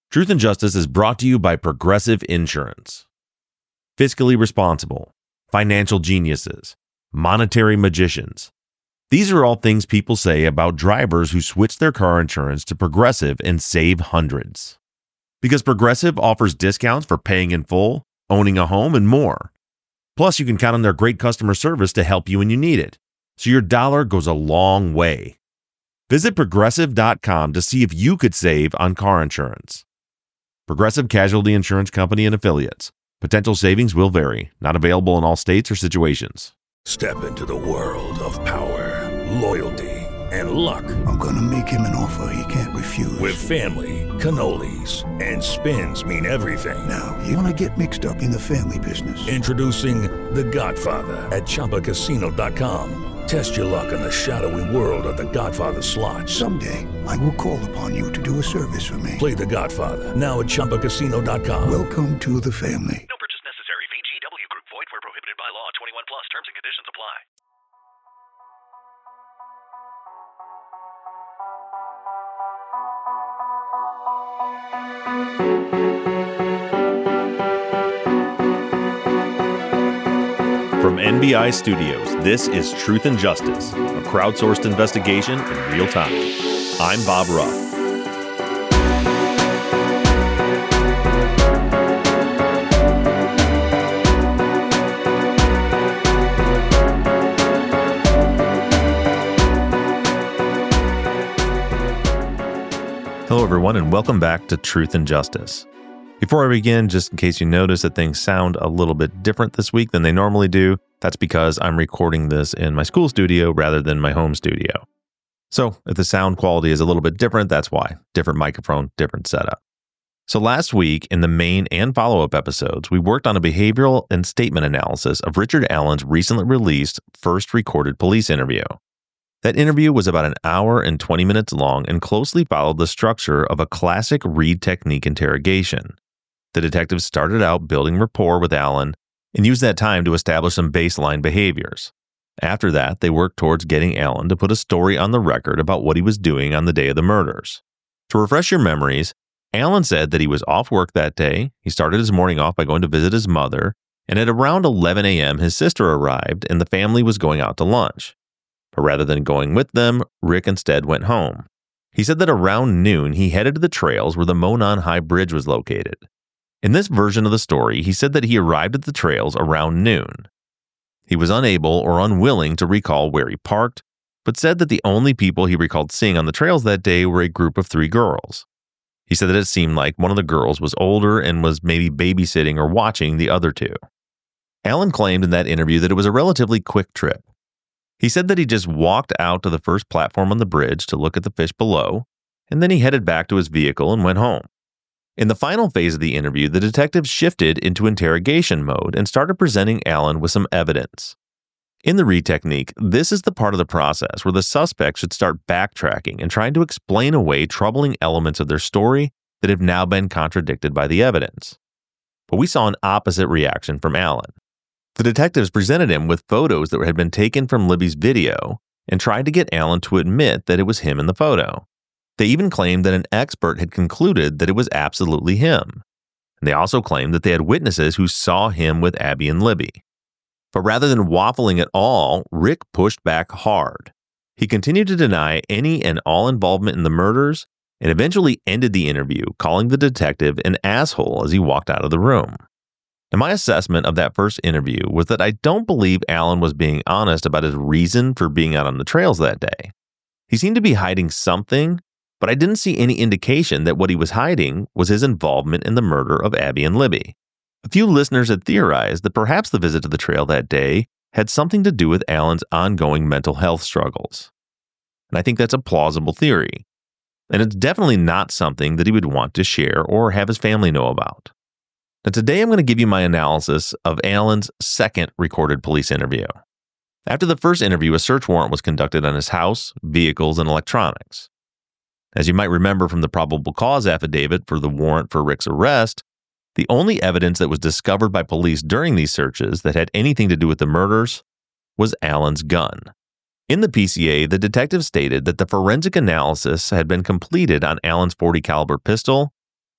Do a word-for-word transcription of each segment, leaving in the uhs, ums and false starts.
Truth and Justice is brought to you by Progressive Insurance. Fiscally responsible, financial geniuses, monetary magicians. These are all things people say about drivers who switch their car insurance to Progressive and save hundreds. Because Progressive offers discounts for paying in full, owning a home, and more. Plus, you can count on their great customer service to help you when you need it. So your dollar goes a long way. Visit progressive dot com to see if you could save on car insurance. Progressive Casualty Insurance Company and Affiliates. Potential savings will vary. Not available in all states or situations. Step into the world of power, loyalty, and luck. I'm gonna make him an offer he can't refuse. With family, cannolis, and spins mean everything. Now, you wanna get mixed up in the family business. Introducing The Godfather at Chumba Casino dot com. Test your luck in the shadowy world of The Godfather slot. Someday, I will call upon you to do a service for me. Play The Godfather now at Chumba Casino dot com. Welcome to the family. No purchase necessary. V G W Group. Void where prohibited by law. twenty-one plus. Terms and conditions apply. From N B I Studios, this is Truth and Justice, a crowdsourced investigation in real time. I'm Bob Ruff. Hello, everyone, and welcome back to Truth and Justice. Before I begin, just in case you notice that things sound a little bit different this week than they normally do, that's because I'm recording this in my school studio rather than my home studio. So if the sound quality is a little bit different, that's why. Different microphone, different setup. So last week, in the main and follow-up episodes, we worked on a behavioral and statement analysis of Richard Allen's recently released first recorded police interview. That interview was about an hour and twenty minutes long and closely followed the structure of a classic Reid technique interrogation. The detectives started out building rapport with Allen and used that time to establish some baseline behaviors. After that, they worked towards getting Allen to put a story on the record about what he was doing on the day of the murders. To refresh your memories, Allen said that he was off work that day. He started his morning off by going to visit his mother, and at around eleven a.m., his sister arrived and the family was going out to lunch. But rather than going with them, Rick instead went home. He said that around noon, he headed to the trails where the Monon High Bridge was located. In this version of the story, he said that he arrived at the trails around noon. He was unable or unwilling to recall where he parked, but said that the only people he recalled seeing on the trails that day were a group of three girls. He said that it seemed like one of the girls was older and was maybe babysitting or watching the other two. Allen claimed in that interview that it was a relatively quick trip. He said that he just walked out to the first platform on the bridge to look at the fish below, and then he headed back to his vehicle and went home. In the final phase of the interview, the detectives shifted into interrogation mode and started presenting Allen with some evidence. In the Reid technique, this is the part of the process where the suspect should start backtracking and trying to explain away troubling elements of their story that have now been contradicted by the evidence. But we saw an opposite reaction from Allen. The detectives presented him with photos that had been taken from Libby's video and tried to get Allen to admit that it was him in the photo. They even claimed that an expert had concluded that it was absolutely him. And they also claimed that they had witnesses who saw him with Abby and Libby. But rather than waffling at all, Rick pushed back hard. He continued to deny any and all involvement in the murders and eventually ended the interview, calling the detective an asshole as he walked out of the room. And my assessment of that first interview was that I don't believe Allen was being honest about his reason for being out on the trails that day. He seemed to be hiding something, but I didn't see any indication that what he was hiding was his involvement in the murder of Abby and Libby. A few listeners had theorized that perhaps the visit to the trail that day had something to do with Allen's ongoing mental health struggles. And I think that's a plausible theory. And it's definitely not something that he would want to share or have his family know about. Now, today I'm going to give you my analysis of Allen's second recorded police interview. After the first interview, a search warrant was conducted on his house, vehicles, and electronics. As you might remember from the probable cause affidavit for the warrant for Rick's arrest, the only evidence that was discovered by police during these searches that had anything to do with the murders was Allen's gun. In the P C A, the detective stated that the forensic analysis had been completed on Allen's forty caliber pistol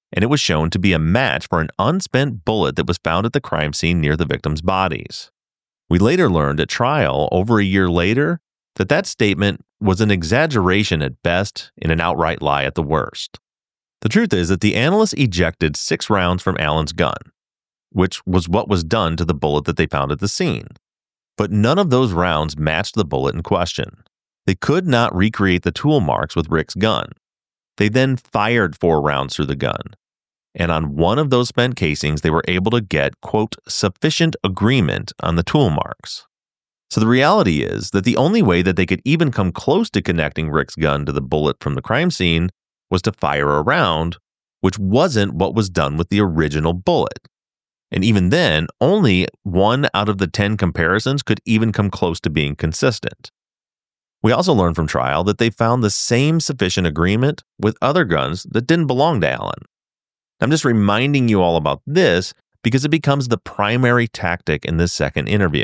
and it was shown to be a match for an unspent bullet that was found at the crime scene near the victims' bodies. We later learned at trial, over a year later, that that statement was an exaggeration at best and an outright lie at the worst. The truth is that the analysts ejected six rounds from Allen's gun, which was what was done to the bullet that they found at the scene. But none of those rounds matched the bullet in question. They could not recreate the tool marks with Rick's gun. They then fired four rounds through the gun. And on one of those spent casings, they were able to get, quote, sufficient agreement on the tool marks. So the reality is that the only way that they could even come close to connecting Rick's gun to the bullet from the crime scene was to fire a round, which wasn't what was done with the original bullet. And even then, only one out of the ten comparisons could even come close to being consistent. We also learned from trial that they found the same sufficient agreement with other guns that didn't belong to Allen. I'm just reminding you all about this because it becomes the primary tactic in this second interview.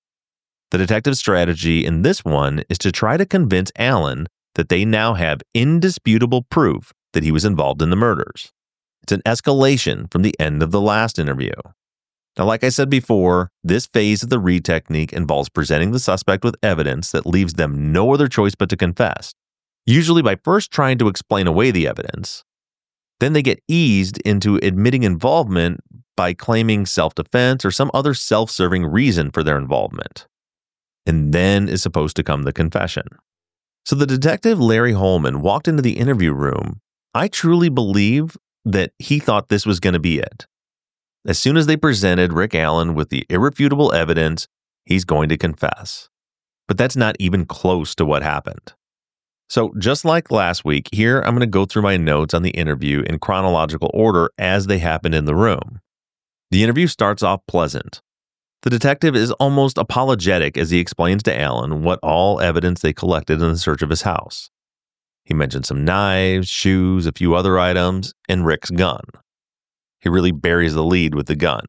The detective's strategy in this one is to try to convince Allen that they now have indisputable proof that he was involved in the murders. It's an escalation from the end of the last interview. Now, like I said before, this phase of the Reid technique involves presenting the suspect with evidence that leaves them no other choice but to confess, usually by first trying to explain away the evidence. Then they get eased into admitting involvement by claiming self-defense or some other self-serving reason for their involvement. And then is supposed to come the confession. So the detective Larry Holman walked into the interview room. I truly believe that he thought this was going to be it. As soon as they presented Rick Allen with the irrefutable evidence, he's going to confess. But that's not even close to what happened. So just like last week, here I'm going to go through my notes on the interview in chronological order as they happened in the room. The interview starts off pleasant. The detective is almost apologetic as he explains to Allen what all evidence they collected in the search of his house. He mentioned some knives, shoes, a few other items, and Rick's gun. He really buries the lead with the gun.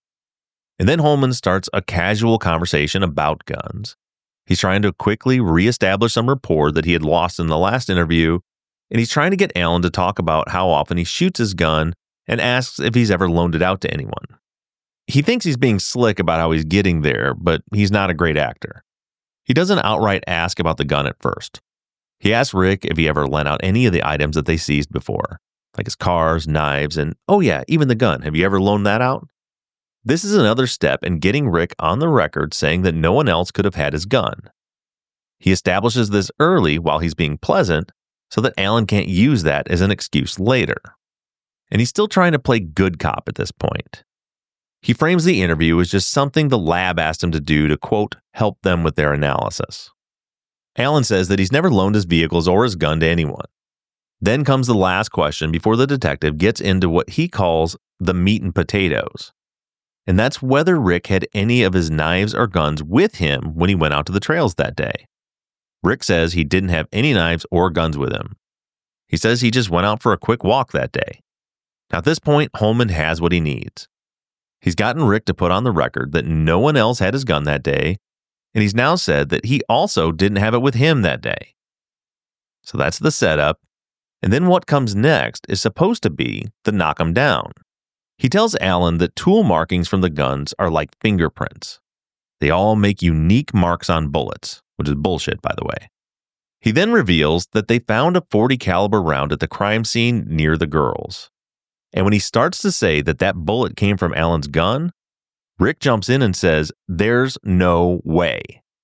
And then Holman starts a casual conversation about guns. He's trying to quickly reestablish some rapport that he had lost in the last interview, and he's trying to get Allen to talk about how often he shoots his gun and asks if he's ever loaned it out to anyone. He thinks he's being slick about how he's getting there, but he's not a great actor. He doesn't outright ask about the gun at first. He asks Rick if he ever lent out any of the items that they seized before, like his cars, knives, and, oh yeah, even the gun. Have you ever loaned that out? This is another step in getting Rick on the record saying that no one else could have had his gun. He establishes this early while he's being pleasant so that Allen can't use that as an excuse later. And he's still trying to play good cop at this point. He frames the interview as just something the lab asked him to do to, quote, help them with their analysis. Allen says that he's never loaned his vehicles or his gun to anyone. Then comes the last question before the detective gets into what he calls the meat and potatoes. And that's whether Rick had any of his knives or guns with him when he went out to the trails that day. Rick says he didn't have any knives or guns with him. He says he just went out for a quick walk that day. Now at this point, Holman has what he needs. He's gotten Rick to put on the record that no one else had his gun that day, and he's now said that he also didn't have it with him that day. So that's the setup, and then what comes next is supposed to be the knock 'em down. He tells Allen that tool markings from the guns are like fingerprints. They all make unique marks on bullets, which is bullshit, by the way. He then reveals that they found a forty caliber round at the crime scene near the girls. And when he starts to say that that bullet came from Allen's gun, Rick jumps in and says, there's no way.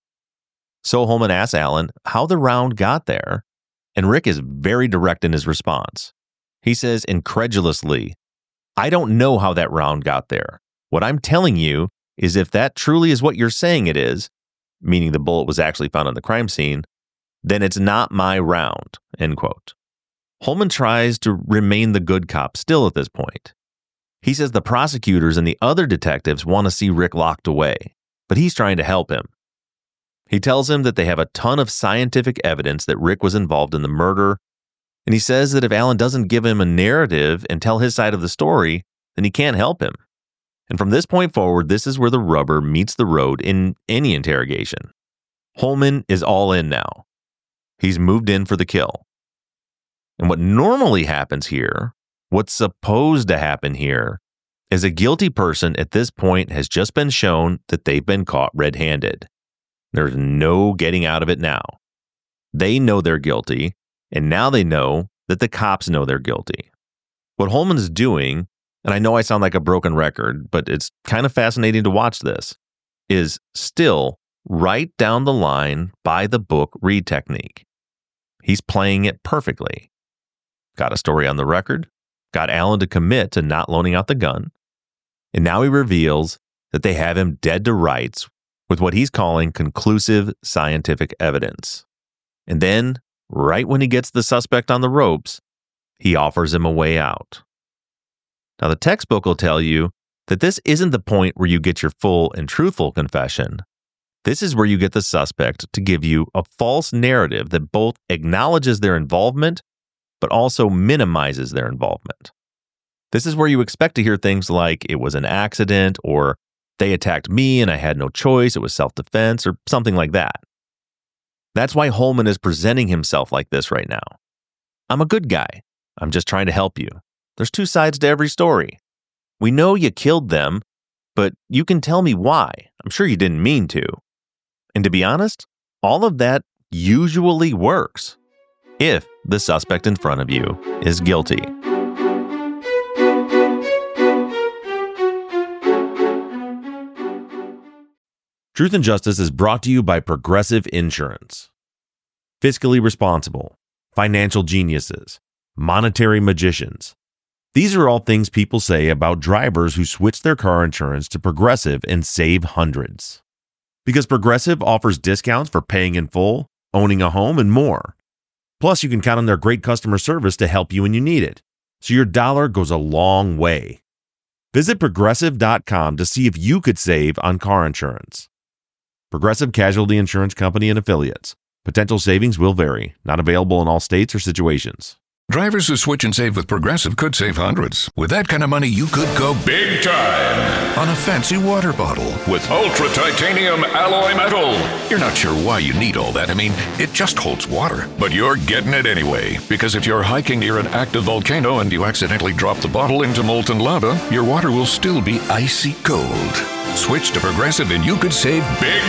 So Holman asks Allen how the round got there, and Rick is very direct in his response. He says incredulously, I don't know how that round got there. What I'm telling you is if that truly is what you're saying it is, meaning the bullet was actually found on the crime scene, then it's not my round, end quote. Holman tries to remain the good cop still at this point. He says the prosecutors and the other detectives want to see Rick locked away, but he's trying to help him. He tells him that they have a ton of scientific evidence that Rick was involved in the murder, and he says that if Allen doesn't give him a narrative and tell his side of the story, then he can't help him. And from this point forward, this is where the rubber meets the road in any interrogation. Holman is all in now. He's moved in for the kill. And what normally happens here, What's supposed to happen here is a guilty person at this point has just been shown that they've been caught red-handed. There's no getting out of it now. They know they're guilty, and now they know that the cops know they're guilty. What Holman is doing, and I know I sound like a broken record, but it's kind of fascinating to watch this, is still right down the line by the book read technique. He's playing it perfectly. Got a story on the record, got Alan to commit to not loaning out the gun, and now he reveals that they have him dead to rights with what he's calling conclusive scientific evidence. And then, right when he gets the suspect on the ropes, he offers him a way out. Now, the textbook will tell you that this isn't the point where you get your full and truthful confession. This is where you get the suspect to give you a false narrative that both acknowledges their involvement, but also minimizes their involvement. This is where you expect to hear things like, it was an accident, or they attacked me and I had no choice, it was self-defense, or something like that. That's why Holman is presenting himself like this right now. I'm a good guy. I'm just trying to help you. There's two sides to every story. We know you killed them, but you can tell me why. I'm sure you didn't mean to. And to be honest, all of that usually works if the suspect in front of you is guilty. Truth and Justice is brought to you by Progressive Insurance. Fiscally responsible, financial geniuses, monetary magicians. These are all things people say about drivers who switch their car insurance to Progressive and save hundreds. Because Progressive offers discounts for paying in full, owning a home, and more. Plus, you can count on their great customer service to help you when you need it. So your dollar goes a long way. Visit progressive dot com to see if you could save on car insurance. Progressive Casualty Insurance Company and Affiliates. Potential savings will vary. Not available in all states or situations. Drivers who switch and save with Progressive could save hundreds. With that kind of money, you could go big time on a fancy water bottle with ultra titanium alloy metal. You're not sure why you need all that. I mean, it just holds water. But you're getting it anyway. Because if you're hiking near an active volcano and you accidentally drop the bottle into molten lava, your water will still be icy cold. Switch to Progressive and you could save big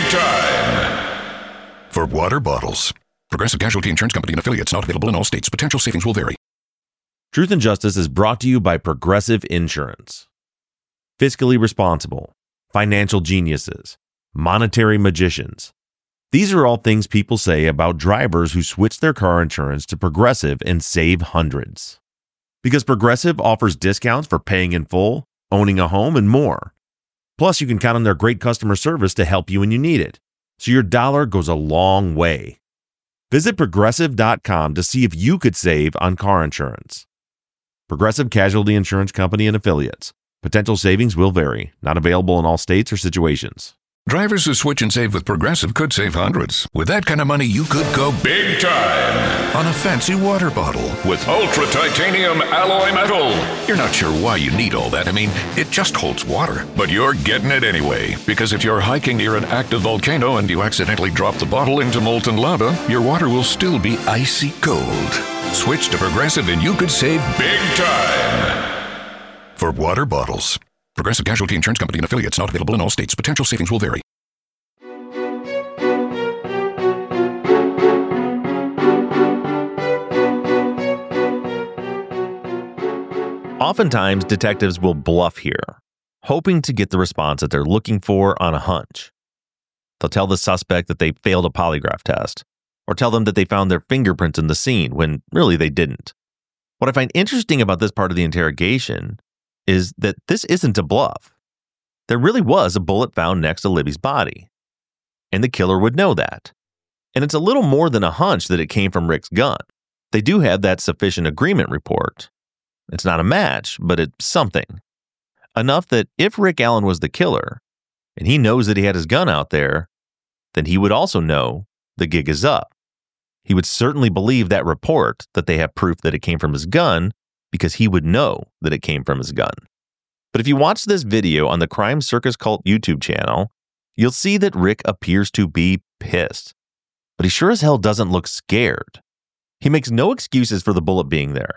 time for water bottles. Progressive Casualty Insurance Company and Affiliates, not available in all states. Potential savings will vary. Truth and Justice is brought to you by Progressive Insurance. Fiscally responsible, financial geniuses, monetary magicians. These are all things people say about drivers who switch their car insurance to Progressive and save hundreds. Because Progressive offers discounts for paying in full, owning a home, and more. Plus, you can count on their great customer service to help you when you need it. So your dollar goes a long way. Visit progressive dot com to see if you could save on car insurance. Progressive Casualty Insurance Company and Affiliates. Potential savings will vary. Not available in all states or situations. Drivers who switch and save with Progressive could save hundreds. With that kind of money, you could go big time on a fancy water bottle with ultra titanium alloy metal. You're not sure why you need all that. I mean, it just holds water. But you're getting it anyway. Because if you're hiking near an active volcano and you accidentally drop the bottle into molten lava, your water will still be icy cold. Switch to Progressive and you could save big time for water bottles. Progressive Casualty Insurance Company and Affiliates, not available in all states. Potential savings will vary. Oftentimes, detectives will bluff here, hoping to get the response that they're looking for on a hunch. They'll tell the suspect that they failed a polygraph test, or tell them that they found their fingerprints in the scene when really they didn't. What I find interesting about this part of the interrogation is that this isn't a bluff. There really was a bullet found next to Libby's body. And the killer would know that. And it's a little more than a hunch that it came from Rick's gun. They do have that sufficient agreement report. It's not a match, but it's something. Enough that if Rick Allen was the killer, and he knows that he had his gun out there, then he would also know the gig is up. He would certainly believe that report that they have proof that it came from his gun, because he would know that it came from his gun. But if you watch this video on the Crime Circus Cult YouTube channel, you'll see that Rick appears to be pissed. But he sure as hell doesn't look scared. He makes no excuses for the bullet being there.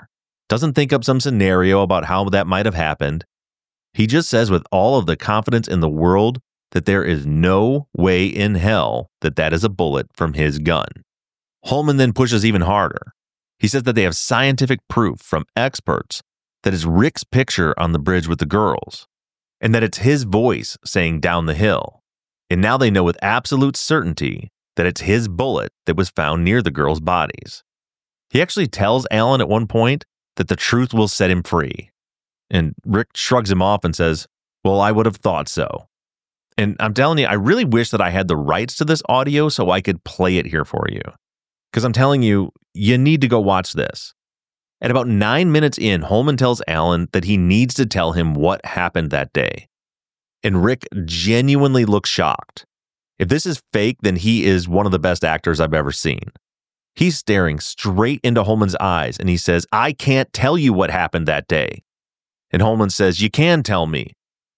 doesn't think up some scenario about how that might have happened. He just says with all of the confidence in the world that there is no way in hell that that is a bullet from his gun. Holman then pushes even harder. He says that they have scientific proof from experts that it's Rick's picture on the bridge with the girls, and that it's his voice saying down the hill. And now they know with absolute certainty that it's his bullet that was found near the girls' bodies. He actually tells Alan at one point that the truth will set him free. And Rick shrugs him off and says, well, I would have thought so. And I'm telling you, I really wish that I had the rights to this audio so I could play it here for you. Because I'm telling you, you need to go watch this. At about nine minutes in, Holman tells Alan that he needs to tell him what happened that day. And Rick genuinely looks shocked. If this is fake, then he is one of the best actors I've ever seen. He's staring straight into Holman's eyes and he says, I can't tell you what happened that day. And Holman says, you can tell me.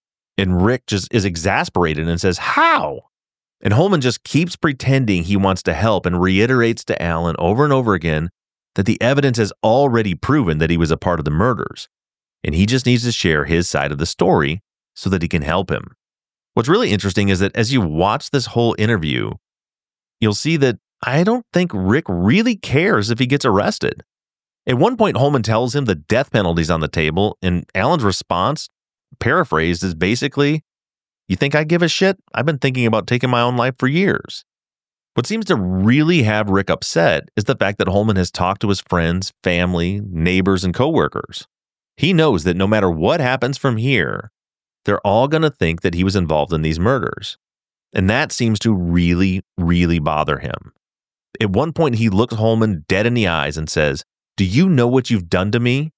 And Rick just is exasperated and says, how? And Holman just keeps pretending he wants to help and reiterates to Alan over and over again that the evidence has already proven that he was a part of the murders. And he just needs to share his side of the story so that he can help him. What's really interesting is that as you watch this whole interview, you'll see that I don't think Rick really cares if he gets arrested. At one point, Holman tells him the death penalty's on the table, and Alan's response, paraphrased, is basically, you think I give a shit? I've been thinking about taking my own life for years. What seems to really have Rick upset is the fact that Holman has talked to his friends, family, neighbors, and coworkers. He knows that no matter what happens from here, they're all going to think that he was involved in these murders. And that seems to really, really bother him. At one point, he looks Holman dead in the eyes and says, do you know what you've done to me?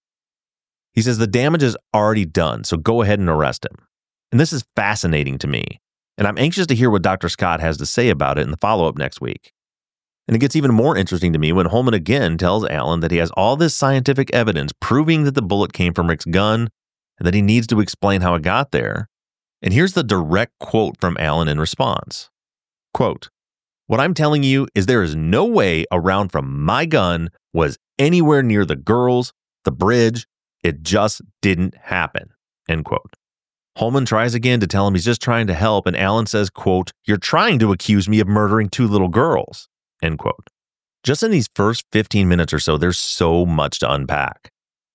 He says the damage is already done, so go ahead and arrest him. And this is fascinating to me. And I'm anxious to hear what Doctor Scott has to say about it in the follow-up next week. And it gets even more interesting to me when Holman again tells Alan that he has all this scientific evidence proving that the bullet came from Rick's gun and that he needs to explain how it got there. And here's the direct quote from Alan in response. Quote, what I'm telling you is there is no way a round from my gun was anywhere near the girls, the bridge. It just didn't happen. End quote. Holman tries again to tell him he's just trying to help, and Alan says, quote, you're trying to accuse me of murdering two little girls. End quote. Just in these first fifteen minutes or so, there's so much to unpack.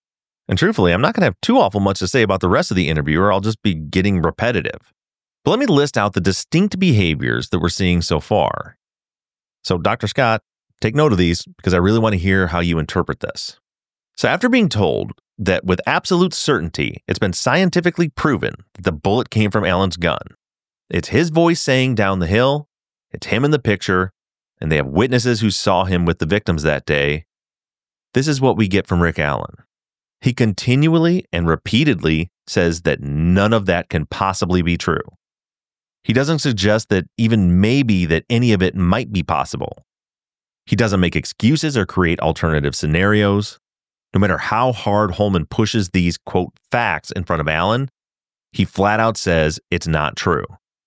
And truthfully, I'm not going to have too awful much to say about the rest of the interview, or I'll just be getting repetitive. But let me list out the distinct behaviors that we're seeing so far. So, Doctor Scott, take note of these because I really want to hear how you interpret this. So after being told that with absolute certainty, it's been scientifically proven that the bullet came from Alan's gun, it's his voice saying down the hill, it's him in the picture, and they have witnesses who saw him with the victims that day, this is what we get from Rick Allen. He continually and repeatedly says that none of that can possibly be true. He doesn't suggest that even maybe that any of it might be possible. He doesn't make excuses or create alternative scenarios. No matter how hard Holman pushes these, quote, facts in front of Alan, he flat out says it's not true.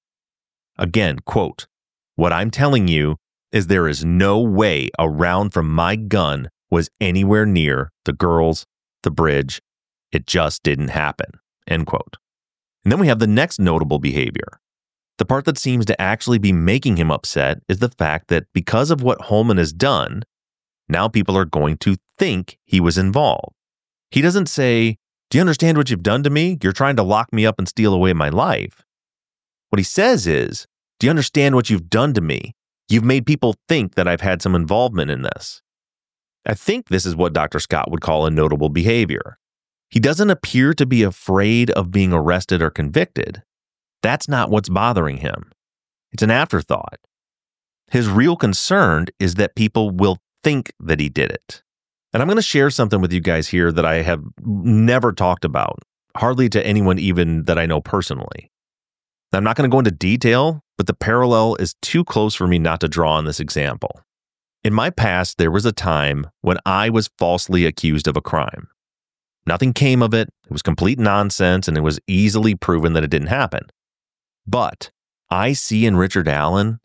Again, quote, what I'm telling you is there is no way a round from my gun was anywhere near the girls, the bridge. It just didn't happen, end quote. And then we have the next notable behavior. The part that seems to actually be making him upset is the fact that because of what Holman has done, now people are going to think he was involved. He doesn't say, do you understand what you've done to me? You're trying to lock me up and steal away my life. What he says is, do you understand what you've done to me? You've made people think that I've had some involvement in this. I think this is what Doctor Scott would call a notable behavior. He doesn't appear to be afraid of being arrested or convicted. That's not what's bothering him. It's an afterthought. His real concern is that people will think that he did it. And I'm going to share something with you guys here that I have never talked about, hardly to anyone even that I know personally. I'm not going to go into detail, but the parallel is too close for me not to draw on this example. In my past, there was a time when I was falsely accused of a crime. Nothing came of it. It was complete nonsense, and it was easily proven that it didn't happen. But I see in Richard Allen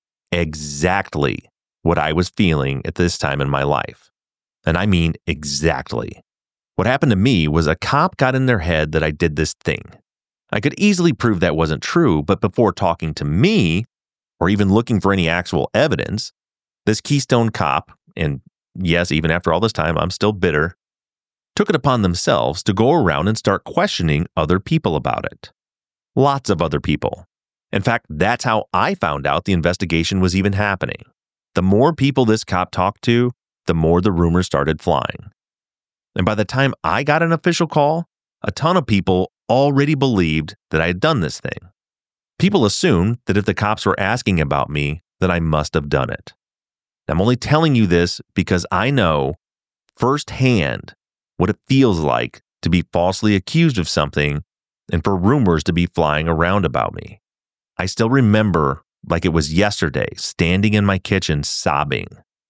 exactly what I was feeling at this time in my life. And I mean exactly. What happened to me was a cop got in their head that I did this thing. I could easily prove that wasn't true, but before talking to me, or even looking for any actual evidence, this Keystone cop, and yes, even after all this time, I'm still bitter, took it upon themselves to go around and start questioning other people about it. Lots of other people. In fact, that's how I found out the investigation was even happening. The more people this cop talked to, the more the rumors started flying. And by the time I got an official call, a ton of people already believed that I had done this thing. People assumed that if the cops were asking about me, that I must have done it. I'm only telling you this because I know firsthand what it feels like to be falsely accused of something and for rumors to be flying around about me. I still remember, like it was yesterday, standing in my kitchen sobbing.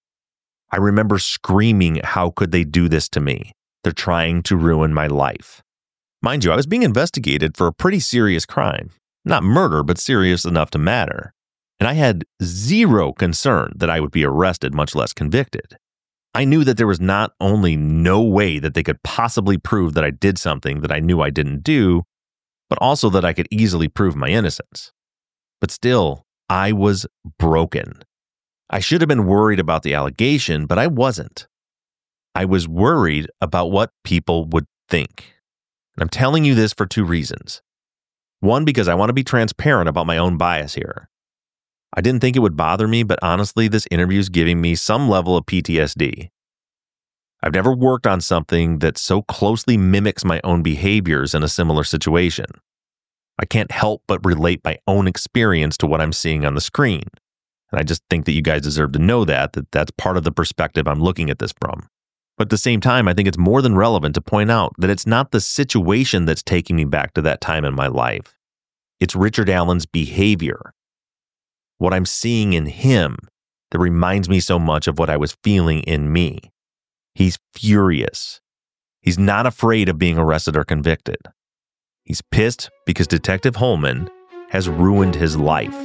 I remember screaming, how could they do this to me? They're trying to ruin my life. Mind you, I was being investigated for a pretty serious crime. Not murder, but serious enough to matter. And I had zero concern that I would be arrested, much less convicted. I knew that there was not only no way that they could possibly prove that I did something that I knew I didn't do, but also that I could easily prove my innocence. But still, I was broken. I should have been worried about the allegation, but I wasn't. I was worried about what people would think. And I'm telling you this for two reasons. One, because I want to be transparent about my own bias here. I didn't think it would bother me, but honestly, this interview is giving me some level of P T S D. I've never worked on something that so closely mimics my own behaviors in a similar situation. I can't help but relate my own experience to what I'm seeing on the screen. And I just think that you guys deserve to know that, that that's part of the perspective I'm looking at this from. But at the same time, I think it's more than relevant to point out that it's not the situation that's taking me back to that time in my life. It's Richard Allen's behavior. What I'm seeing in him that reminds me so much of what I was feeling in me. He's furious. He's not afraid of being arrested or convicted. He's pissed because Detective Holman has ruined his life.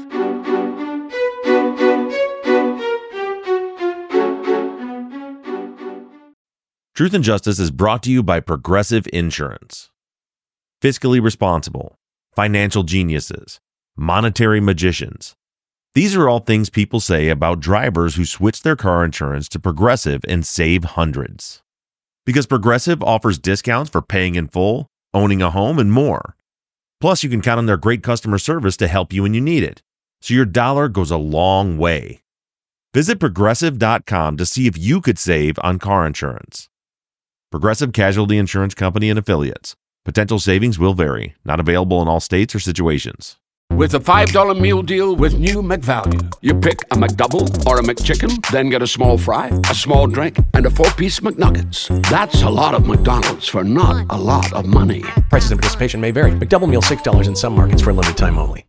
Truth and Justice is brought to you by Progressive Insurance. Fiscally responsible, financial geniuses, monetary magicians. These are all things people say about drivers who switch their car insurance to Progressive and save hundreds. Because Progressive offers discounts for paying in full, owning a home, and more. Plus, you can count on their great customer service to help you when you need it. So your dollar goes a long way. Visit progressive dot com to see if you could save on car insurance. Progressive Casualty Insurance Company and Affiliates. Potential savings will vary. Not available in all states or situations. With a five dollar meal deal with new McValue. You pick a McDouble or a McChicken, then get a small fry, a small drink, and a four-piece McNuggets. That's a lot of McDonald's for not a lot of money. Prices and participation may vary. McDouble meal six dollars in some markets for a limited time only.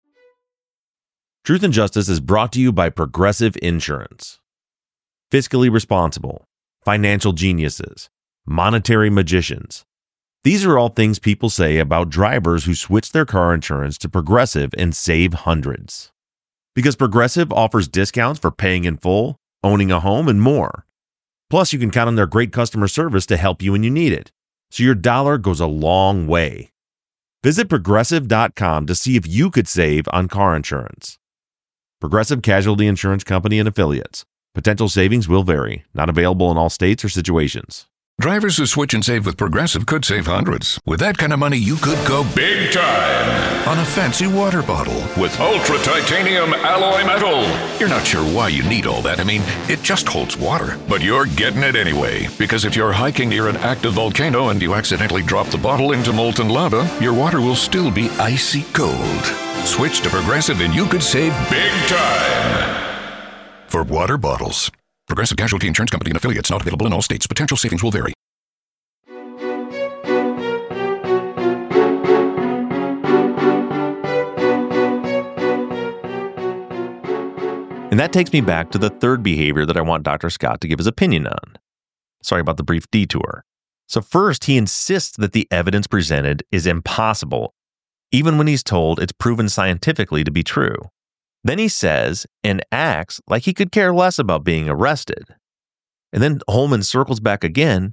Truth and Justice is brought to you by Progressive Insurance. Fiscally responsible, financial geniuses, monetary magicians. These are all things people say about drivers who switch their car insurance to Progressive and save hundreds. Because Progressive offers discounts for paying in full, owning a home, and more. Plus, you can count on their great customer service to help you when you need it. So your dollar goes a long way. Visit progressive dot com to see if you could save on car insurance. Progressive Casualty Insurance Company and Affiliates. Potential savings will vary. Not available in all states or situations. Drivers who switch and save with Progressive could save hundreds. With that kind of money, you could go big time on a fancy water bottle with ultra titanium alloy metal. You're not sure why you need all that. I mean, it just holds water. But you're getting it anyway. Because if you're hiking near an active volcano and you accidentally drop the bottle into molten lava, your water will still be icy cold. Switch to Progressive and you could save big time for water bottles. Progressive Casualty Insurance Company and Affiliates, not available in all states. Potential savings will vary. And that takes me back to the third behavior that I want Doctor Scott to give his opinion on. Sorry about the brief detour. So first, he insists that the evidence presented is impossible, even when he's told it's proven scientifically to be true. Then he says and acts like he could care less about being arrested. And then Holman circles back again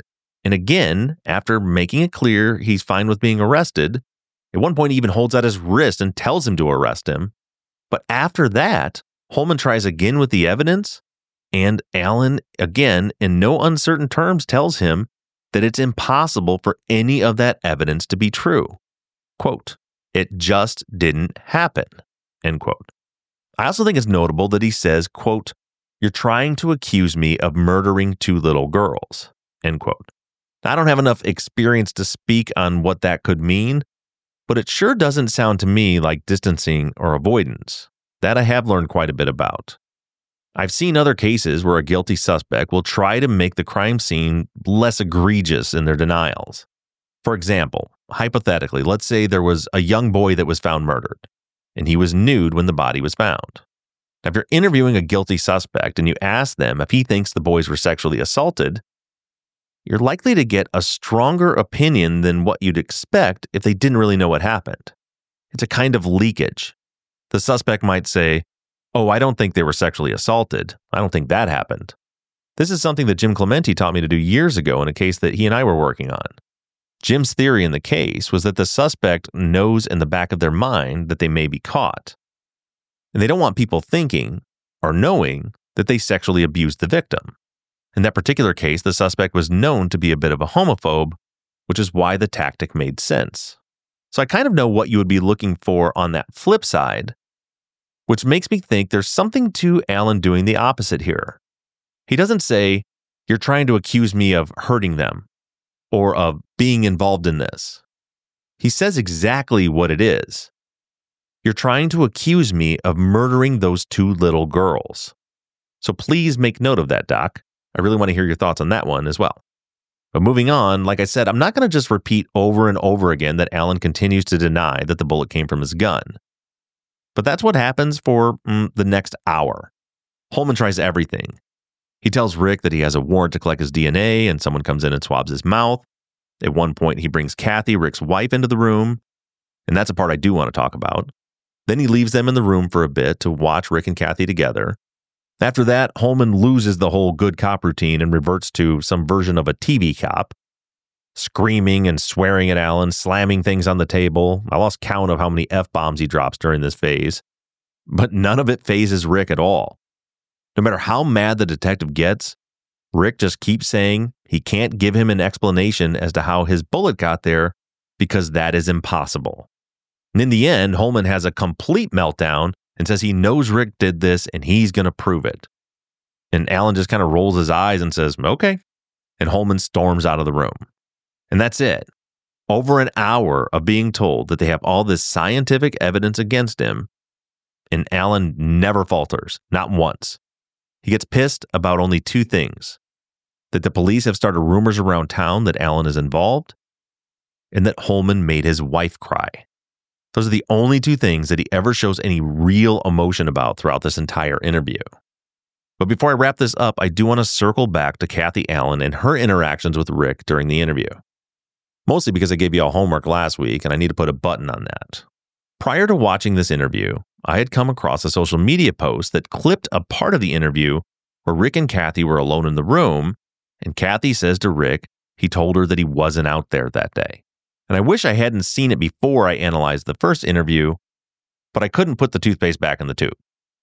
And again, after making it clear he's fine with being arrested, at one point he even holds out his wrist and tells him to arrest him. But after that, Holman tries again with the evidence, and Alan, again, in no uncertain terms, tells him that it's impossible for any of that evidence to be true. Quote, "It just didn't happen," end quote. I also think it's notable that he says, quote, "You're trying to accuse me of murdering two little girls," end quote. I don't have enough experience to speak on what that could mean, but it sure doesn't sound to me like distancing or avoidance. That I have learned quite a bit about. I've seen other cases where a guilty suspect will try to make the crime scene less egregious in their denials. For example, hypothetically, let's say there was a young boy that was found murdered, and he was nude when the body was found. Now, if you're interviewing a guilty suspect and you ask them if he thinks the boys were sexually assaulted, you're likely to get a stronger opinion than what you'd expect if they didn't really know what happened. It's a kind of leakage. The suspect might say, "Oh, I don't think they were sexually assaulted. I don't think that happened." This is something that Jim Clemente taught me to do years ago in a case that he and I were working on. Jim's theory in the case was that the suspect knows in the back of their mind that they may be caught. And they don't want people thinking or knowing that they sexually abused the victim. In that particular case, the suspect was known to be a bit of a homophobe, which is why the tactic made sense. So I kind of know what you would be looking for on that flip side, which makes me think there's something to Alan doing the opposite here. He doesn't say, "You're trying to accuse me of hurting them," or of being involved in this. He says exactly what it is. "You're trying to accuse me of murdering those two little girls." So please make note of that, Doc. I really want to hear your thoughts on that one as well. But moving on, like I said, I'm not going to just repeat over and over again that Alan continues to deny that the bullet came from his gun. But that's what happens for mm, the next hour. Holman tries everything. He tells Rick that he has a warrant to collect his D N A, and someone comes in and swabs his mouth. At one point, he brings Kathy, Rick's wife, into the room, and that's a part I do want to talk about. Then he leaves them in the room for a bit to watch Rick and Kathy together. After that, Holman loses the whole good cop routine and reverts to some version of a T V cop, screaming and swearing at Alan, slamming things on the table. I lost count of how many F-bombs he drops during this phase, but none of it phases Rick at all. No matter how mad the detective gets, Rick just keeps saying he can't give him an explanation as to how his bullet got there because that is impossible. And in the end, Holman has a complete meltdown and says he knows Rick did this and he's going to prove it. And Alan just kind of rolls his eyes and says, "Okay." And Holman storms out of the room. And that's it. Over an hour of being told that they have all this scientific evidence against him, and Alan never falters, not once. He gets pissed about only two things: that the police have started rumors around town that Alan is involved, and that Holman made his wife cry. Those are the only two things that he ever shows any real emotion about throughout this entire interview. But before I wrap this up, I do want to circle back to Kathy Allen and her interactions with Rick during the interview. Mostly because I gave you all homework last week and I need to put a button on that. Prior to watching this interview, I had come across a social media post that clipped a part of the interview where Rick and Kathy were alone in the room, and Kathy says to Rick he told her that he wasn't out there that day. And I wish I hadn't seen it before I analyzed the first interview, but I couldn't put the toothpaste back in the tube.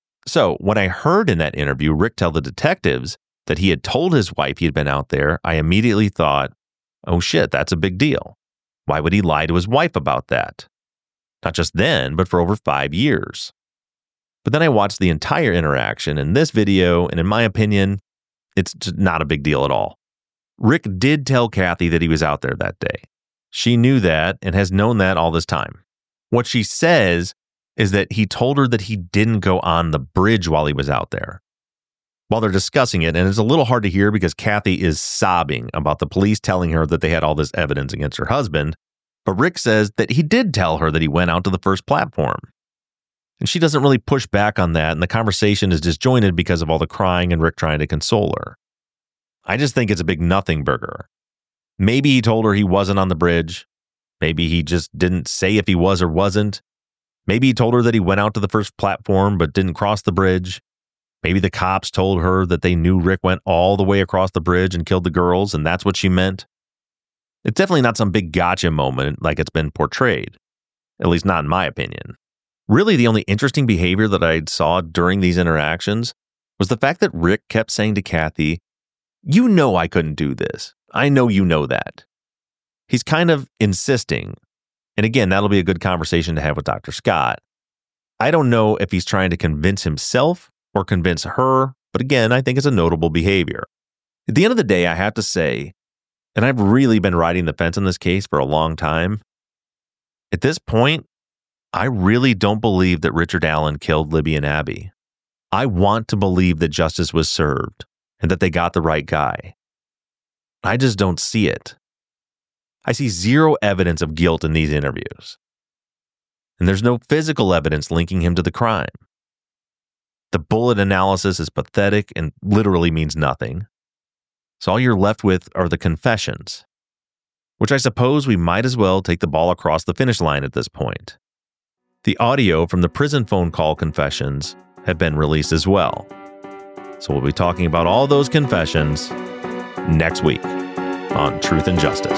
So when I heard in that interview Rick tell the detectives that he had told his wife he had been out there, I immediately thought, oh shit, that's a big deal. Why would he lie to his wife about that? Not just then, but for over five years. But then I watched the entire interaction in this video, and in my opinion, it's just not a big deal at all. Rick did tell Kathy that he was out there that day. She knew that and has known that all this time. What she says is that he told her that he didn't go on the bridge while he was out there. While they're discussing it, and it's a little hard to hear because Kathy is sobbing about the police telling her that they had all this evidence against her husband, but Rick says that he did tell her that he went out to the first platform. And she doesn't really push back on that, and the conversation is disjointed because of all the crying and Rick trying to console her. I just think it's a big nothing burger. Maybe he told her he wasn't on the bridge. Maybe he just didn't say if he was or wasn't. Maybe he told her that he went out to the first platform but didn't cross the bridge. Maybe the cops told her that they knew Rick went all the way across the bridge and killed the girls, and that's what she meant. It's definitely not some big gotcha moment like it's been portrayed, at least not in my opinion. Really, the only interesting behavior that I saw during these interactions was the fact that Rick kept saying to Kathy, "You know I couldn't do this. I know you know that." He's kind of insisting. And again, that'll be a good conversation to have with Doctor Scott. I don't know if he's trying to convince himself or convince her, but again, I think it's a notable behavior. At the end of the day, I have to say, and I've really been riding the fence on this case for a long time, at this point, I really don't believe that Richard Allen killed Libby and Abby. I want to believe that justice was served and that they got the right guy. I just don't see it. I see zero evidence of guilt in these interviews. And there's no physical evidence linking him to the crime. The bullet analysis is pathetic and literally means nothing. So all you're left with are the confessions, which I suppose we might as well take the ball across the finish line at this point. The audio from the prison phone call confessions have been released as well. So we'll be talking about all those confessions next week on Truth and Justice.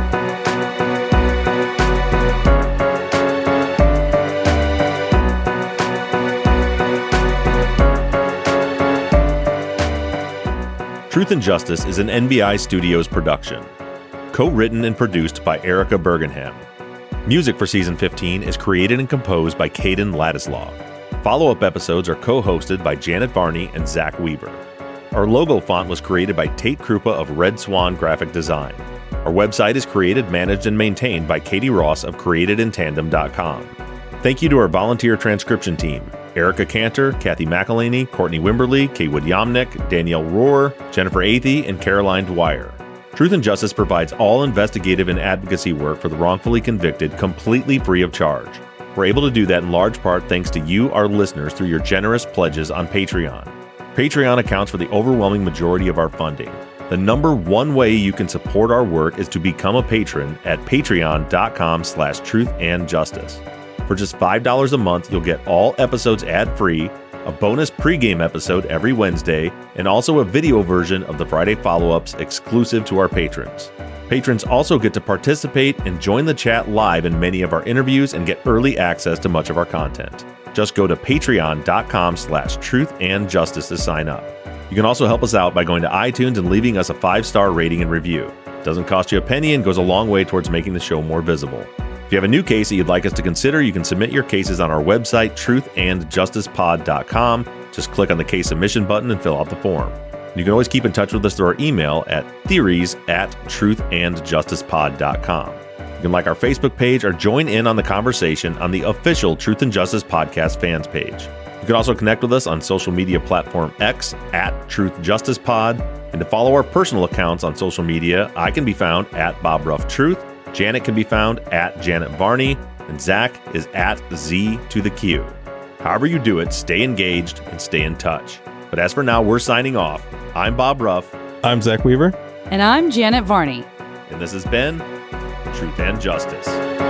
Truth and Justice is an N B I Studios production, co-written and produced by Erica Bergenham. Music for Season fifteen is created and composed by Caden Ladislaw. Follow-up episodes are co-hosted by Janet Varney and Zach Weaver. Our logo font was created by Tate Krupa of Red Swan Graphic Design. Our website is created, managed, and maintained by Katie Ross of created in tandem dot com. Thank you to our volunteer transcription team, Erica Cantor, Kathy McElhaney, Courtney Wimberly, Kaywood Yomnick, Danielle Rohr, Jennifer Athey, and Caroline Dwyer. Truth and Justice provides all investigative and advocacy work for the wrongfully convicted completely free of charge. We're able to do that in large part thanks to you, our listeners, through your generous pledges on Patreon. Patreon accounts for the overwhelming majority of our funding. The number one way you can support our work is to become a patron at patreon.com slash truth and justice. For just five dollars a month, you'll get all episodes ad-free, a bonus pregame episode every Wednesday, and also a video version of the Friday follow-ups exclusive to our patrons. Patrons also get to participate and join the chat live in many of our interviews and get early access to much of our content. Just go to patreon.com slash truth and justice to sign up. You can also help us out by going to iTunes and leaving us a five-star rating and review. It doesn't cost you a penny and goes a long way towards making the show more visible. If you have a new case that you'd like us to consider, you can submit your cases on our website, truth and justice pod dot com. Just click on the case submission button and fill out the form. You can always keep in touch with us through our email at theories at truth and justice pod dot com. You can like our Facebook page or join in on the conversation on the official Truth and Justice Podcast fans page. You can also connect with us on social media platform X at Truth Justice Pod. And to follow our personal accounts on social media, I can be found at Bob Ruff Truth. Janet can be found at Janet Varney, and Zach is at Z to the Q. However you do it, stay engaged and stay in touch. But as for now, we're signing off. I'm Bob Ruff. I'm Zach Weaver. And I'm Janet Varney. And this has been Truth and Justice.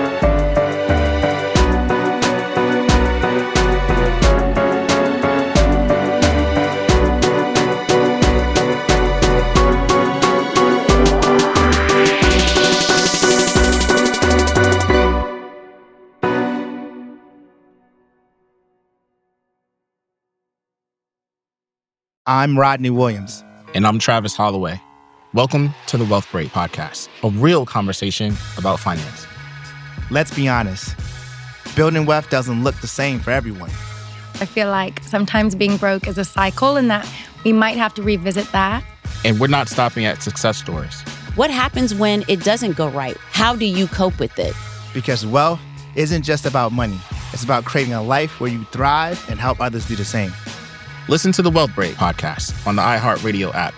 I'm Rodney Williams. And I'm Travis Holloway. Welcome to the Wealth Break Podcast, a real conversation about finance. Let's be honest, building wealth doesn't look the same for everyone. I feel like sometimes being broke is a cycle and that we might have to revisit that. And we're not stopping at success stories. What happens when it doesn't go right? How do you cope with it? Because wealth isn't just about money. It's about creating a life where you thrive and help others do the same. Listen to the Wealth Break Podcast on the iHeartRadio app.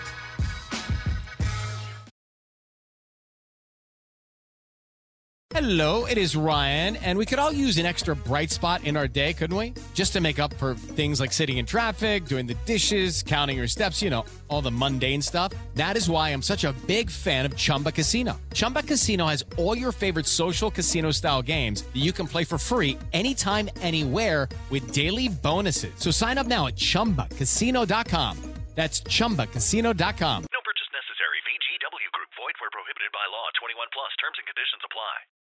Hello, it is Ryan, and we could all use an extra bright spot in our day, couldn't we? Just to make up for things like sitting in traffic, doing the dishes, counting your steps, you know, all the mundane stuff. That is why I'm such a big fan of Chumba Casino. Chumba Casino has all your favorite social casino-style games that you can play for free anytime, anywhere with daily bonuses. So sign up now at chumba casino dot com. That's chumba casino dot com.